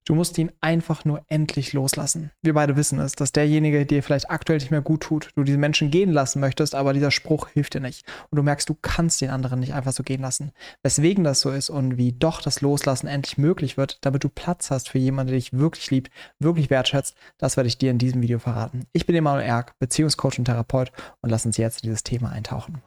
Du musst ihn einfach nur endlich loslassen. Wir beide wissen es, dass derjenige dir vielleicht aktuell nicht mehr gut tut, du diesen Menschen gehen lassen möchtest, aber dieser Spruch hilft dir nicht. Und du merkst, du kannst den anderen nicht einfach so gehen lassen. Weswegen das so ist und wie doch das Loslassen endlich möglich wird, damit du Platz hast für jemanden, der dich wirklich liebt, wirklich wertschätzt, das werde ich dir in diesem Video verraten. Ich bin Emanuel Erk, Beziehungscoach und Therapeut und lass uns jetzt in dieses Thema eintauchen.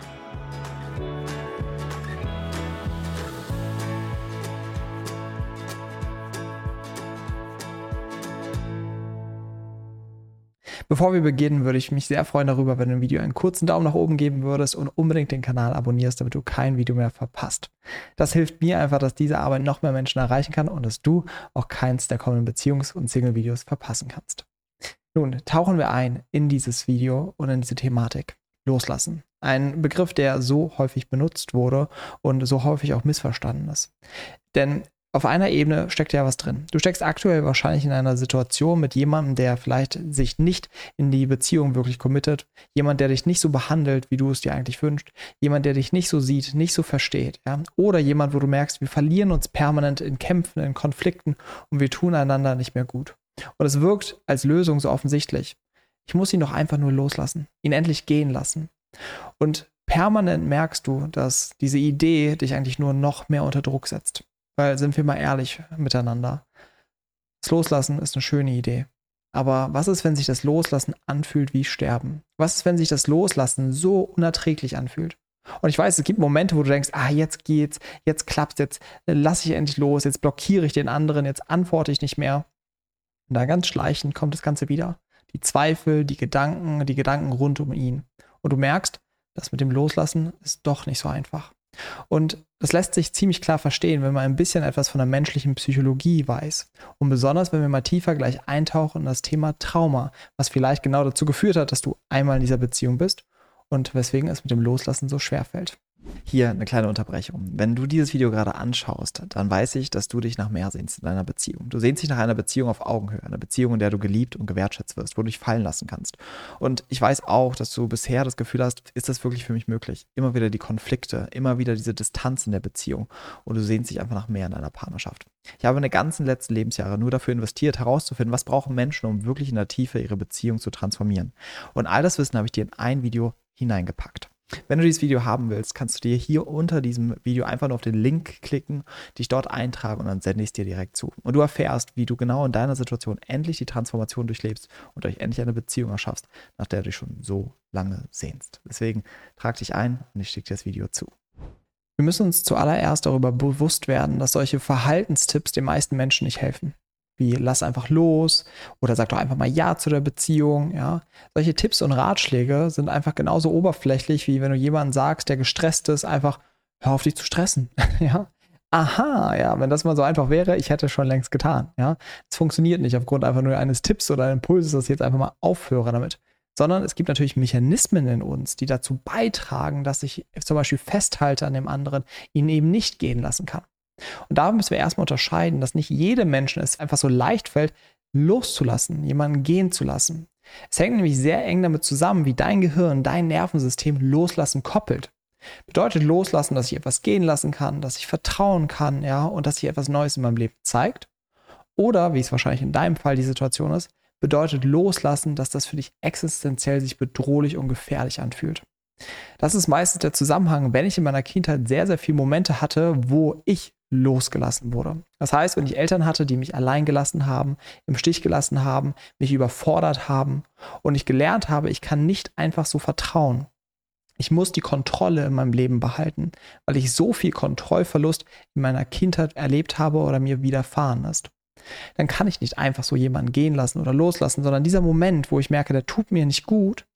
Bevor wir beginnen, würde ich mich sehr freuen darüber, wenn du dem Video einen kurzen Daumen nach oben geben würdest und unbedingt den Kanal abonnierst, damit du kein Video mehr verpasst. Das hilft mir einfach, dass diese Arbeit noch mehr Menschen erreichen kann und dass du auch keins der kommenden Beziehungs- und Single-Videos verpassen kannst. Nun, tauchen wir ein in dieses Video und in diese Thematik. Loslassen. Ein Begriff, der so häufig benutzt wurde und so häufig auch missverstanden ist. Denn auf einer Ebene steckt ja was drin. Du steckst aktuell wahrscheinlich in einer Situation mit jemandem, der vielleicht sich nicht in die Beziehung wirklich committet. Jemand, der dich nicht so behandelt, wie du es dir eigentlich wünschst. Jemand, der dich nicht so sieht, nicht so versteht. Ja? Oder jemand, wo du merkst, wir verlieren uns permanent in Kämpfen, in Konflikten und wir tun einander nicht mehr gut. Und es wirkt als Lösung so offensichtlich. Ich muss ihn doch einfach nur loslassen. Ihn endlich gehen lassen. Und permanent merkst du, dass diese Idee dich eigentlich nur noch mehr unter Druck setzt. Weil, sind wir mal ehrlich miteinander, das Loslassen ist eine schöne Idee. Aber was ist, wenn sich das Loslassen anfühlt wie Sterben? Was ist, wenn sich das Loslassen so unerträglich anfühlt? Und ich weiß, es gibt Momente, wo du denkst, jetzt geht's, jetzt klappt's, jetzt lasse ich endlich los, jetzt blockiere ich den anderen, jetzt antworte ich nicht mehr. Und dann ganz schleichend kommt das Ganze wieder. Die Zweifel, die Gedanken rund um ihn. Und du merkst, das mit dem Loslassen ist doch nicht so einfach. Und das lässt sich ziemlich klar verstehen, wenn man ein bisschen etwas von der menschlichen Psychologie weiß. Und besonders, wenn wir mal tiefer gleich eintauchen in das Thema Trauma, was vielleicht genau dazu geführt hat, dass du einmal in dieser Beziehung bist und weswegen es mit dem Loslassen so schwer fällt. Hier eine kleine Unterbrechung. Wenn du dieses Video gerade anschaust, dann weiß ich, dass du dich nach mehr sehnst in deiner Beziehung. Du sehnst dich nach einer Beziehung auf Augenhöhe, einer Beziehung, in der du geliebt und gewertschätzt wirst, wo du dich fallen lassen kannst. Und ich weiß auch, dass du bisher das Gefühl hast, ist das wirklich für mich möglich? Immer wieder die Konflikte, immer wieder diese Distanz in der Beziehung und du sehnst dich einfach nach mehr in deiner Partnerschaft. Ich habe meine ganzen letzten Lebensjahre nur dafür investiert, herauszufinden, was brauchen Menschen, um wirklich in der Tiefe ihre Beziehung zu transformieren. Und all das Wissen habe ich dir in ein Video hineingepackt. Wenn du dieses Video haben willst, kannst du dir hier unter diesem Video einfach nur auf den Link klicken, dich dort eintragen und dann sende ich es dir direkt zu. Und du erfährst, wie du genau in deiner Situation endlich die Transformation durchlebst und euch endlich eine Beziehung erschaffst, nach der du dich schon so lange sehnst. Deswegen trag dich ein und ich schicke dir das Video zu. Wir müssen uns zuallererst darüber bewusst werden, dass solche Verhaltenstipps den meisten Menschen nicht helfen. Wie lass einfach los oder sag doch einfach mal Ja zu der Beziehung. Ja? Solche Tipps und Ratschläge sind einfach genauso oberflächlich, wie wenn du jemandem sagst, der gestresst ist, einfach hör auf dich zu stressen. Ja? Aha, ja, wenn das mal so einfach wäre, ich hätte es schon längst getan. Ja? Das funktioniert nicht aufgrund einfach nur eines Tipps oder Impulses, dass ich jetzt einfach mal aufhöre damit. Sondern es gibt natürlich Mechanismen in uns, die dazu beitragen, dass ich zum Beispiel festhalte an dem anderen, ihn eben nicht gehen lassen kann. Und da müssen wir erstmal unterscheiden, dass nicht jedem Menschen es einfach so leicht fällt, loszulassen, jemanden gehen zu lassen. Es hängt nämlich sehr eng damit zusammen, wie dein Gehirn, dein Nervensystem loslassen koppelt. Bedeutet loslassen, dass ich etwas gehen lassen kann, dass ich vertrauen kann, ja, und dass sich etwas Neues in meinem Leben zeigt. Oder, wie es wahrscheinlich in deinem Fall die Situation ist, bedeutet loslassen, dass das für dich existenziell sich bedrohlich und gefährlich anfühlt. Das ist meistens der Zusammenhang, wenn ich in meiner Kindheit sehr, sehr viele Momente hatte, wo ich losgelassen wurde. Das heißt, wenn ich Eltern hatte, die mich allein gelassen haben, im Stich gelassen haben, mich überfordert haben und ich gelernt habe, ich kann nicht einfach so vertrauen. Ich muss die Kontrolle in meinem Leben behalten, weil ich so viel Kontrollverlust in meiner Kindheit erlebt habe oder mir widerfahren ist. Dann kann ich nicht einfach so jemanden gehen lassen oder loslassen, sondern dieser Moment, wo ich merke, der tut mir nicht gut,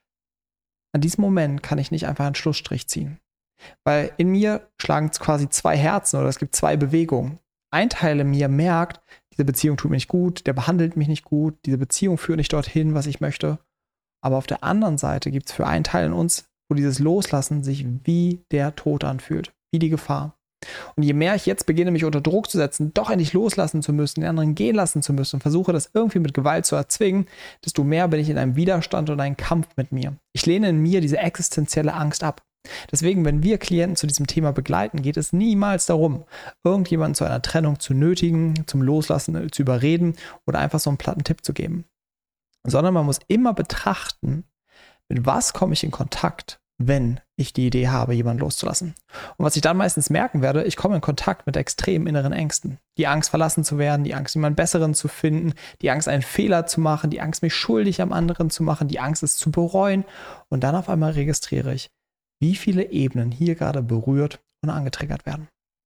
an diesem Moment kann ich nicht einfach einen Schlussstrich ziehen. Weil in mir schlagen quasi zwei Herzen oder es gibt zwei Bewegungen. Ein Teil in mir merkt, diese Beziehung tut mir nicht gut, der behandelt mich nicht gut, diese Beziehung führt nicht dorthin, was ich möchte. Aber auf der anderen Seite gibt es für einen Teil in uns, wo dieses Loslassen sich wie der Tod anfühlt, wie die Gefahr. Und je mehr ich jetzt beginne, mich unter Druck zu setzen, doch endlich loslassen zu müssen, den anderen gehen lassen zu müssen und versuche, das irgendwie mit Gewalt zu erzwingen, desto mehr bin ich in einem Widerstand und einem Kampf mit mir. Ich lehne in mir diese existenzielle Angst ab. Deswegen, wenn wir Klienten zu diesem Thema begleiten, geht es niemals darum, irgendjemanden zu einer Trennung zu nötigen, zum Loslassen zu überreden oder einfach so einen platten Tipp zu geben. Sondern man muss immer betrachten, mit was komme ich in Kontakt, wenn ich die Idee habe, jemanden loszulassen. Und was ich dann meistens merken werde, ich komme in Kontakt mit extremen inneren Ängsten. Die Angst, verlassen zu werden, die Angst, jemanden Besseren zu finden, die Angst, einen Fehler zu machen, die Angst, mich schuldig am anderen zu machen, die Angst, es zu bereuen. Und dann auf einmal registriere ich, wie viele Ebenen hier gerade berührt und angetriggert werden.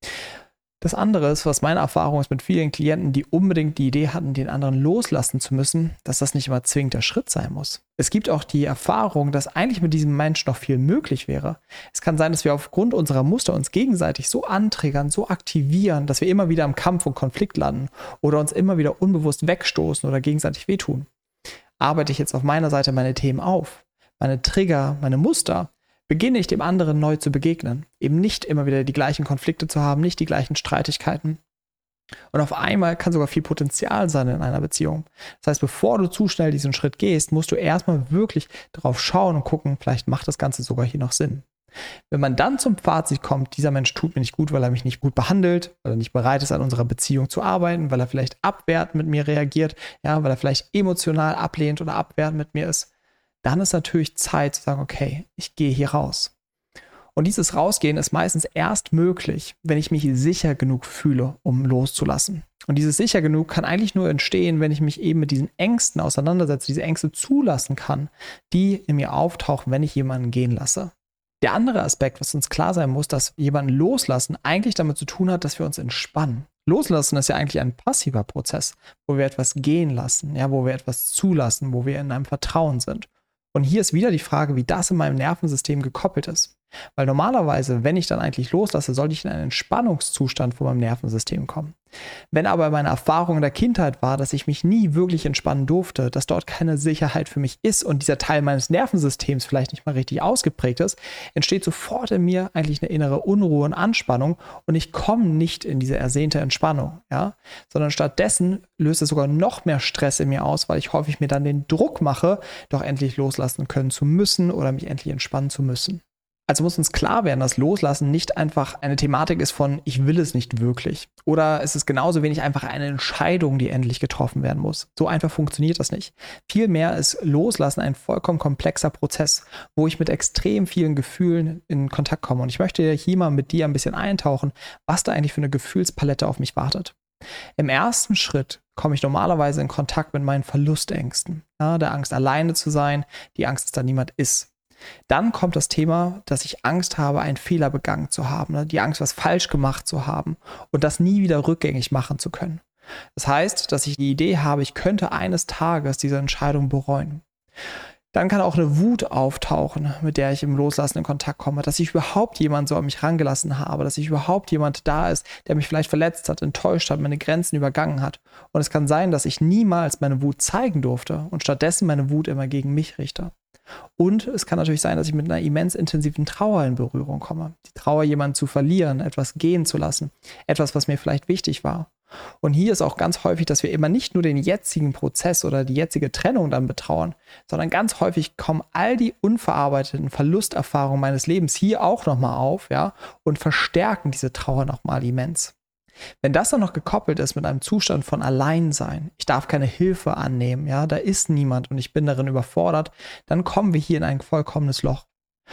Das andere ist, was meine Erfahrung ist mit vielen Klienten, die unbedingt die Idee hatten, den anderen loslassen zu müssen, dass das nicht immer zwingend der Schritt sein muss. Es gibt auch die Erfahrung, dass eigentlich mit diesem Menschen noch viel möglich wäre. Es kann sein, dass wir aufgrund unserer Muster uns gegenseitig so antriggern, so aktivieren, dass wir immer wieder im Kampf und Konflikt landen oder uns immer wieder unbewusst wegstoßen oder gegenseitig wehtun. Arbeite ich jetzt auf meiner Seite meine Themen auf, meine Trigger, meine Muster, beginne ich dem anderen neu zu begegnen, eben nicht immer wieder die gleichen Konflikte zu haben, nicht die gleichen Streitigkeiten. Und auf einmal kann sogar viel Potenzial sein in einer Beziehung. Das heißt, bevor du zu schnell diesen Schritt gehst, musst du erstmal wirklich drauf schauen und gucken, vielleicht macht das Ganze sogar hier noch Sinn. Wenn man dann zum Fazit kommt, dieser Mensch tut mir nicht gut, weil er mich nicht gut behandelt, weil er nicht bereit ist, an unserer Beziehung zu arbeiten, weil er vielleicht abwertend mit mir reagiert, ja, weil er vielleicht emotional ablehnt oder abwertend mit mir ist, dann ist natürlich Zeit zu sagen, okay, ich gehe hier raus. Und dieses Rausgehen ist meistens erst möglich, wenn ich mich sicher genug fühle, um loszulassen. Und dieses sicher genug kann eigentlich nur entstehen, wenn ich mich eben mit diesen Ängsten auseinandersetze, diese Ängste zulassen kann, die in mir auftauchen, wenn ich jemanden gehen lasse. Der andere Aspekt, was uns klar sein muss, dass jemanden loslassen eigentlich damit zu tun hat, dass wir uns entspannen. Loslassen ist ja eigentlich ein passiver Prozess, wo wir etwas gehen lassen, ja, wo wir etwas zulassen, wo wir in einem Vertrauen sind. Und hier ist wieder die Frage, wie das in meinem Nervensystem gekoppelt ist. Weil normalerweise, wenn ich dann eigentlich loslasse, sollte ich in einen Entspannungszustand von meinem Nervensystem kommen. Wenn aber meine Erfahrung in der Kindheit war, dass ich mich nie wirklich entspannen durfte, dass dort keine Sicherheit für mich ist und dieser Teil meines Nervensystems vielleicht nicht mal richtig ausgeprägt ist, entsteht sofort in mir eigentlich eine innere Unruhe und Anspannung und ich komme nicht in diese ersehnte Entspannung, ja? Sondern stattdessen löst es sogar noch mehr Stress in mir aus, weil ich häufig mir dann den Druck mache, doch endlich loslassen können zu müssen oder mich endlich entspannen zu müssen. Also muss uns klar werden, dass Loslassen nicht einfach eine Thematik ist von ich will es nicht wirklich. Oder es ist genauso wenig einfach eine Entscheidung, die endlich getroffen werden muss. So einfach funktioniert das nicht. Vielmehr ist Loslassen ein vollkommen komplexer Prozess, wo ich mit extrem vielen Gefühlen in Kontakt komme. Und ich möchte hier mal mit dir ein bisschen eintauchen, was da eigentlich für eine Gefühlspalette auf mich wartet. Im ersten Schritt komme ich normalerweise in Kontakt mit meinen Verlustängsten. Ja, der Angst, alleine zu sein, die Angst, dass da niemand ist. Dann kommt das Thema, dass ich Angst habe, einen Fehler begangen zu haben, die Angst, was falsch gemacht zu haben und das nie wieder rückgängig machen zu können. Das heißt, dass ich die Idee habe, ich könnte eines Tages diese Entscheidung bereuen. Dann kann auch eine Wut auftauchen, mit der ich im Loslassen in Kontakt komme, dass ich überhaupt jemanden so an mich rangelassen habe, dass ich überhaupt jemand da ist, der mich vielleicht verletzt hat, enttäuscht hat, meine Grenzen übergangen hat. Und es kann sein, dass ich niemals meine Wut zeigen durfte und stattdessen meine Wut immer gegen mich richte. Und es kann natürlich sein, dass ich mit einer immens intensiven Trauer in Berührung komme. Die Trauer, jemanden zu verlieren, etwas gehen zu lassen, etwas, was mir vielleicht wichtig war. Und hier ist auch ganz häufig, dass wir immer nicht nur den jetzigen Prozess oder die jetzige Trennung dann betrauern, sondern ganz häufig kommen all die unverarbeiteten Verlusterfahrungen meines Lebens hier auch nochmal auf, ja, und verstärken diese Trauer nochmal immens. Wenn das dann noch gekoppelt ist mit einem Zustand von Alleinsein, ich darf keine Hilfe annehmen, ja, da ist niemand und ich bin darin überfordert, dann kommen wir hier in ein vollkommenes Loch.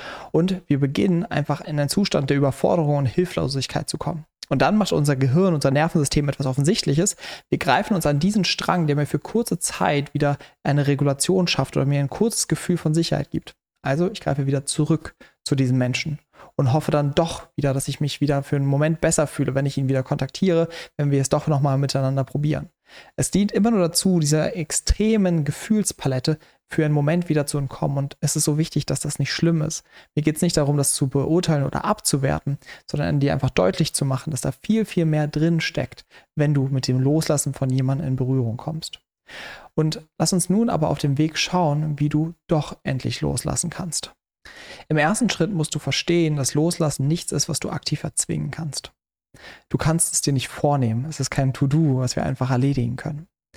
Und wir beginnen einfach in einen Zustand der Überforderung und Hilflosigkeit zu kommen. Und dann macht unser Gehirn, unser Nervensystem etwas Offensichtliches. Wir greifen uns an diesen Strang, der mir für kurze Zeit wieder eine Regulation schafft oder mir ein kurzes Gefühl von Sicherheit gibt. Also ich greife wieder zurück zu diesem Menschen und hoffe dann doch wieder, dass ich mich wieder für einen Moment besser fühle, wenn ich ihn wieder kontaktiere, wenn wir es doch nochmal miteinander probieren. Es dient immer nur dazu, dieser extremen Gefühlspalette für einen Moment wieder zu entkommen. Und es ist so wichtig, dass das nicht schlimm ist. Mir geht es nicht darum, das zu beurteilen oder abzuwerten, sondern dir einfach deutlich zu machen, dass da viel, viel mehr drin steckt, wenn du mit dem Loslassen von jemandem in Berührung kommst. Und lass uns nun aber auf dem Weg schauen, wie du doch endlich loslassen kannst. Im ersten Schritt musst du verstehen, dass Loslassen nichts ist, was du aktiv erzwingen kannst. Du kannst es dir nicht vornehmen. Es ist kein To-Do, was wir einfach erledigen können.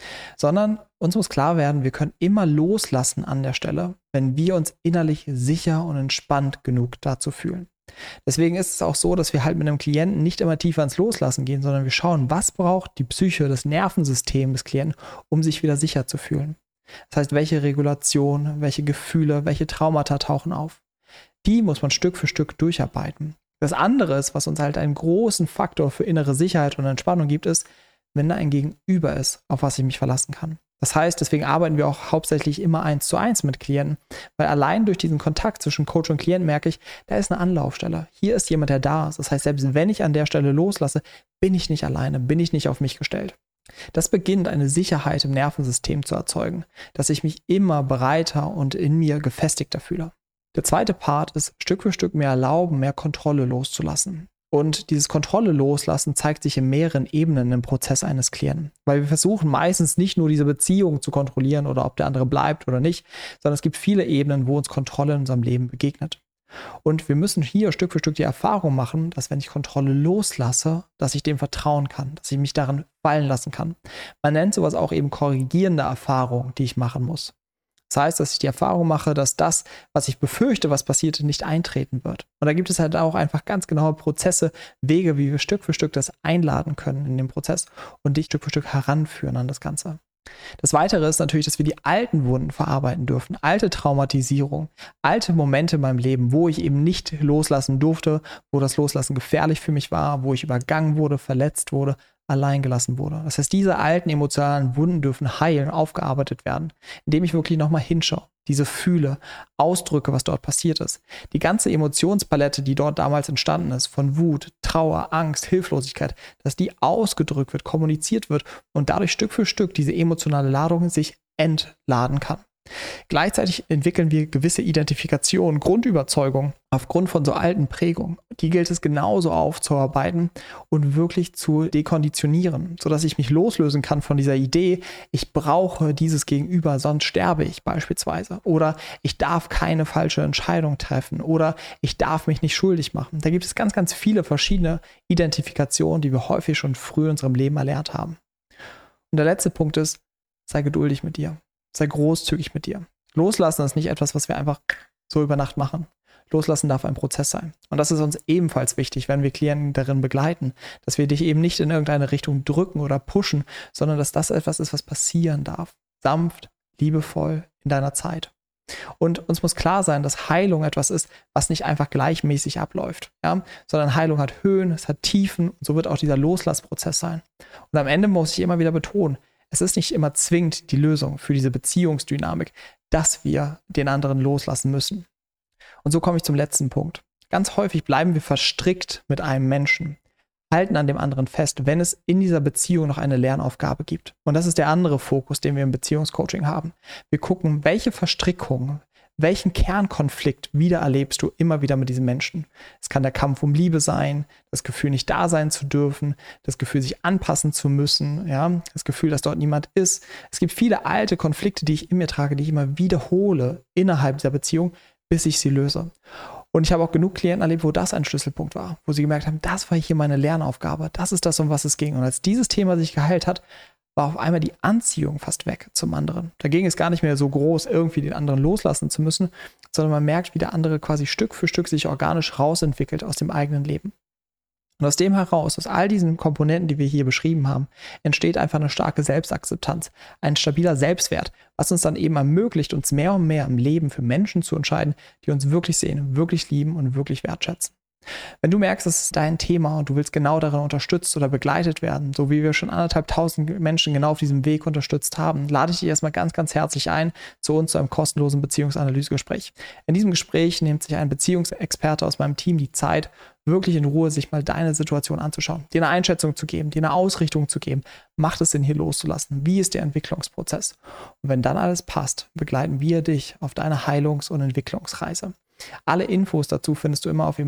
sondern uns muss klar werden, wir können immer loslassen an der Stelle, wenn wir uns innerlich sicher und entspannt genug dazu fühlen. Deswegen ist es auch so, dass wir halt mit einem Klienten nicht immer tiefer ins Loslassen gehen, sondern wir schauen, was braucht die Psyche, das Nervensystem des Klienten, um sich wieder sicher zu fühlen. Das heißt, welche Regulation, welche Gefühle, welche Traumata tauchen auf. Die muss man Stück für Stück durcharbeiten. Das andere ist, was uns halt einen großen Faktor für innere Sicherheit und Entspannung gibt, ist, wenn da ein Gegenüber ist, auf was ich mich verlassen kann. Das heißt, deswegen arbeiten wir auch hauptsächlich immer 1:1 mit Klienten, weil allein durch diesen Kontakt zwischen Coach und Klient merke ich, da ist eine Anlaufstelle. Hier ist jemand, der da ist. Das heißt, selbst wenn ich an der Stelle loslasse, bin ich nicht alleine, bin ich nicht auf mich gestellt. Das beginnt, eine Sicherheit im Nervensystem zu erzeugen, dass ich mich immer breiter und in mir gefestigter fühle. Der zweite Part ist, Stück für Stück mehr erlauben, mehr Kontrolle loszulassen. Und dieses Kontrolle loslassen zeigt sich in mehreren Ebenen im Prozess eines Klienten. Weil wir versuchen meistens nicht nur diese Beziehung zu kontrollieren oder ob der andere bleibt oder nicht, sondern es gibt viele Ebenen, wo uns Kontrolle in unserem Leben begegnet. Und wir müssen hier Stück für Stück die Erfahrung machen, dass wenn ich Kontrolle loslasse, dass ich dem vertrauen kann, dass ich mich darin fallen lassen kann. Man nennt sowas auch eben korrigierende Erfahrung, die ich machen muss. Das heißt, dass ich die Erfahrung mache, dass das, was ich befürchte, was passiert, nicht eintreten wird. Und da gibt es halt auch einfach ganz genaue Prozesse, Wege, wie wir Stück für Stück das einladen können in den Prozess und dich Stück für Stück heranführen an das Ganze. Das Weitere ist natürlich, dass wir die alten Wunden verarbeiten dürfen, alte Traumatisierung, alte Momente in meinem Leben, wo ich eben nicht loslassen durfte, wo das Loslassen gefährlich für mich war, wo ich übergangen wurde, verletzt wurde, allein gelassen wurde. Das heißt, diese alten emotionalen Wunden dürfen heilen, aufgearbeitet werden, indem ich wirklich nochmal hinschaue, diese fühle, ausdrücke, was dort passiert ist. Die ganze Emotionspalette, die dort damals entstanden ist, von Wut, Trauer, Angst, Hilflosigkeit, dass die ausgedrückt wird, kommuniziert wird und dadurch Stück für Stück diese emotionale Ladung sich entladen kann. Gleichzeitig entwickeln wir gewisse Identifikationen, Grundüberzeugungen aufgrund von so alten Prägungen. Die gilt es genauso aufzuarbeiten und wirklich zu dekonditionieren, sodass ich mich loslösen kann von dieser Idee, ich brauche dieses Gegenüber, sonst sterbe ich beispielsweise. Oder ich darf keine falsche Entscheidung treffen. Oder ich darf mich nicht schuldig machen. Da gibt es ganz, ganz viele verschiedene Identifikationen, die wir häufig schon früh in unserem Leben erlernt haben. Und der letzte Punkt ist, sei geduldig mit dir. Sei großzügig mit dir. Loslassen ist nicht etwas, was wir einfach so über Nacht machen. Loslassen darf ein Prozess sein. Und das ist uns ebenfalls wichtig, wenn wir Klienten darin begleiten, dass wir dich eben nicht in irgendeine Richtung drücken oder pushen, sondern dass das etwas ist, was passieren darf. Sanft, liebevoll, in deiner Zeit. Und uns muss klar sein, dass Heilung etwas ist, was nicht einfach gleichmäßig abläuft, ja? Sondern Heilung hat Höhen, es hat Tiefen und so wird auch dieser Loslassprozess sein. Und am Ende muss ich immer wieder betonen, es ist nicht immer zwingend die Lösung für diese Beziehungsdynamik, dass wir den anderen loslassen müssen. Und so komme ich zum letzten Punkt. Ganz häufig bleiben wir verstrickt mit einem Menschen, halten an dem anderen fest, wenn es in dieser Beziehung noch eine Lernaufgabe gibt. Und das ist der andere Fokus, den wir im Beziehungscoaching haben. Wir gucken, welche Verstrickungen, welchen Kernkonflikt wieder erlebst du immer wieder mit diesem Menschen. Es kann der Kampf um Liebe sein, das Gefühl, nicht da sein zu dürfen, das Gefühl, sich anpassen zu müssen, ja, das Gefühl, dass dort niemand ist. Es gibt viele alte Konflikte, die ich in mir trage, die ich immer wiederhole innerhalb dieser Beziehung, bis ich sie löse. Und ich habe auch genug Klienten erlebt, wo das ein Schlüsselpunkt war, wo sie gemerkt haben, das war hier meine Lernaufgabe, das ist das, um was es ging. Und als dieses Thema sich geheilt hat, war auf einmal die Anziehung fast weg zum anderen. Da ging es gar nicht mehr so groß, irgendwie den anderen loslassen zu müssen, sondern man merkt, wie der andere quasi Stück für Stück sich organisch rausentwickelt aus dem eigenen Leben. Und aus dem heraus, aus all diesen Komponenten, die wir hier beschrieben haben, entsteht einfach eine starke Selbstakzeptanz, ein stabiler Selbstwert, was uns dann eben ermöglicht, uns mehr und mehr im Leben für Menschen zu entscheiden, die uns wirklich sehen, wirklich lieben und wirklich wertschätzen. Wenn du merkst, das ist dein Thema und du willst genau darin unterstützt oder begleitet werden, so wie wir schon 1.500 Menschen genau auf diesem Weg unterstützt haben, lade ich dich erstmal ganz, ganz herzlich ein zu uns, zu einem kostenlosen Beziehungsanalysegespräch. In diesem Gespräch nimmt sich ein Beziehungsexperte aus meinem Team die Zeit, wirklich in Ruhe sich mal deine Situation anzuschauen, dir eine Einschätzung zu geben, dir eine Ausrichtung zu geben. Macht es Sinn, hier loszulassen? Wie ist der Entwicklungsprozess? Und wenn dann alles passt, begleiten wir dich auf deine Heilungs- und Entwicklungsreise. Alle Infos dazu findest du immer auf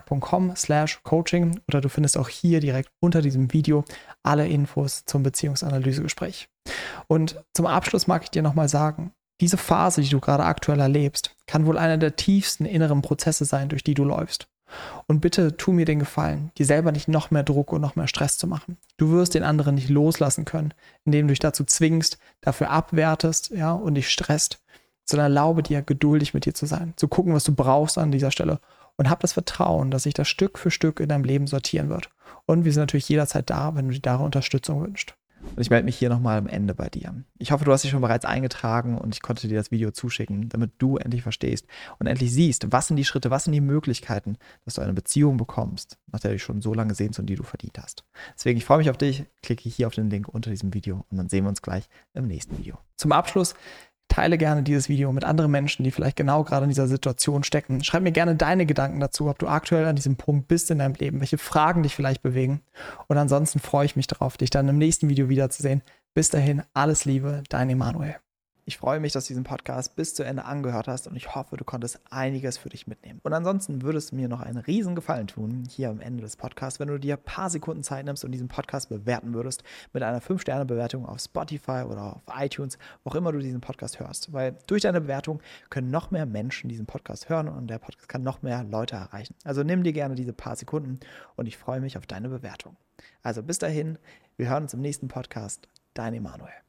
emanuelerg.com/coaching oder du findest auch hier direkt unter diesem Video alle Infos zum Beziehungsanalysegespräch. Und zum Abschluss mag ich dir nochmal sagen, diese Phase, die du gerade aktuell erlebst, kann wohl einer der tiefsten inneren Prozesse sein, durch die du läufst. Und bitte tu mir den Gefallen, dir selber nicht noch mehr Druck und noch mehr Stress zu machen. Du wirst den anderen nicht loslassen können, indem du dich dazu zwingst, dafür abwertest, ja, und dich stresst, sondern erlaube dir, geduldig mit dir zu sein, zu gucken, was du brauchst an dieser Stelle und hab das Vertrauen, dass sich das Stück für Stück in deinem Leben sortieren wird. Und wir sind natürlich jederzeit da, wenn du dir da Unterstützung wünschst. Und ich melde mich hier nochmal am Ende bei dir. Ich hoffe, du hast dich schon bereits eingetragen und ich konnte dir das Video zuschicken, damit du endlich verstehst und endlich siehst, was sind die Schritte, was sind die Möglichkeiten, dass du eine Beziehung bekommst, nach der du dich schon so lange sehnst und die du verdient hast. Deswegen, ich freue mich auf dich, klicke hier auf den Link unter diesem Video und dann sehen wir uns gleich im nächsten Video. Zum Abschluss, teile gerne dieses Video mit anderen Menschen, die vielleicht genau gerade in dieser Situation stecken. Schreib mir gerne deine Gedanken dazu, ob du aktuell an diesem Punkt bist in deinem Leben, welche Fragen dich vielleicht bewegen. Und ansonsten freue ich mich darauf, dich dann im nächsten Video wiederzusehen. Bis dahin, alles Liebe, dein Emanuel. Ich freue mich, dass du diesen Podcast bis zu Ende angehört hast und ich hoffe, du konntest einiges für dich mitnehmen. Und ansonsten würde es mir noch einen riesen Gefallen tun, hier am Ende des Podcasts, wenn du dir ein paar Sekunden Zeit nimmst und diesen Podcast bewerten würdest mit einer 5-Sterne-Bewertung auf Spotify oder auf iTunes, wo auch immer du diesen Podcast hörst. Weil durch deine Bewertung können noch mehr Menschen diesen Podcast hören und der Podcast kann noch mehr Leute erreichen. Also nimm dir gerne diese paar Sekunden und ich freue mich auf deine Bewertung. Also bis dahin, wir hören uns im nächsten Podcast. Dein Emanuel.